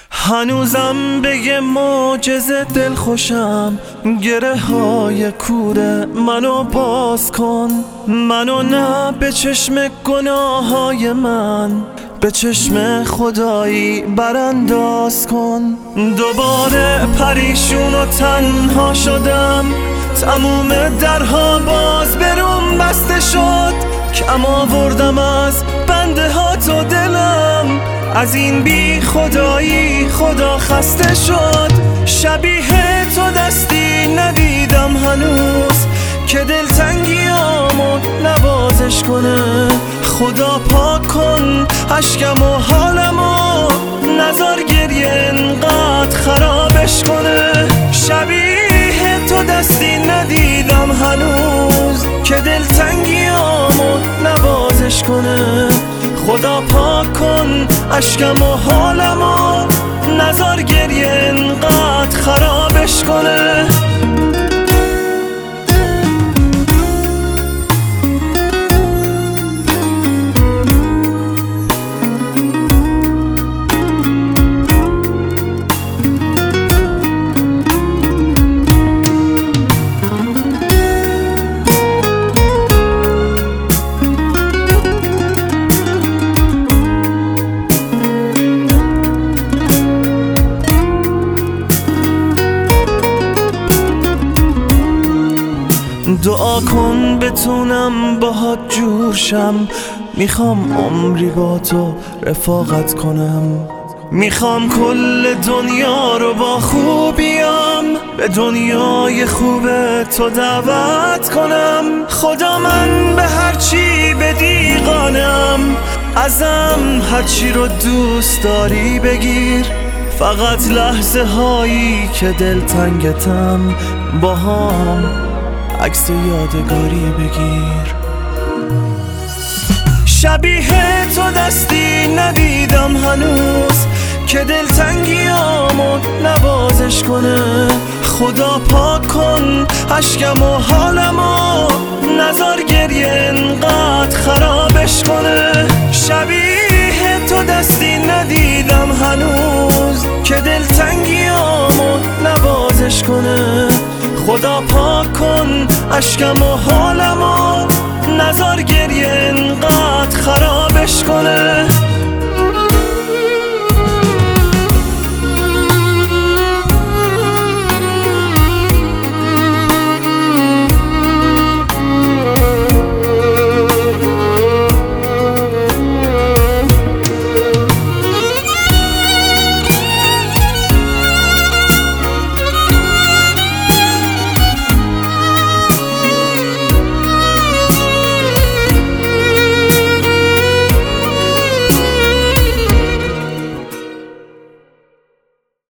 هنوزم به یه معجزه دل خوشم، گره های کوره منو باز کن، منو نه به چشم گناه های من، به چشم خدایی برانداز کن. دوباره پریشون و تنها شدم، تموم درها باز بروم بسته شد، کم آوردم از بنده ها تو دلم، از این بی خدایی خدا خسته شد. شبیه تو دستی ندیدم هنوز که دلتنگیامو نوازش کنه، خدا پاک کن اشکم و حالمو، نذار گریه انقدر خرابش کنه. شبیه تو دستی ندیدم هنوز که دلتنگیامو نوازش کنه، خدا پاک کن اشکم و حالمو، نذار گریه انقدر خرابش کنه. دعا کن بتونم باهات جور شم، میخوام عمری با تو رفاقت کنم، میخوام کل دنیا رو با خوبیام به دنیای خوب تو دعوت کنم. خدا من به هرچی بدی قانم، ازم هرچی رو دوست داری بگیر، فقط لحظه هایی که دلتنگتم با هم عکس یادگاری بگیر. شبیه تو دستی ندیدم هنوز که دلتنگیامو نوازش کنه، خدا پاک کن اشکم و حالمو، نذار گریه انقدر خرابش کنه. شبیه تو دستی ندیدم هنوز که دلتنگیامو نوازش کنه، خدا پاک کن اشکم و حالمو، نذار گریه انقدر خرابش کنه.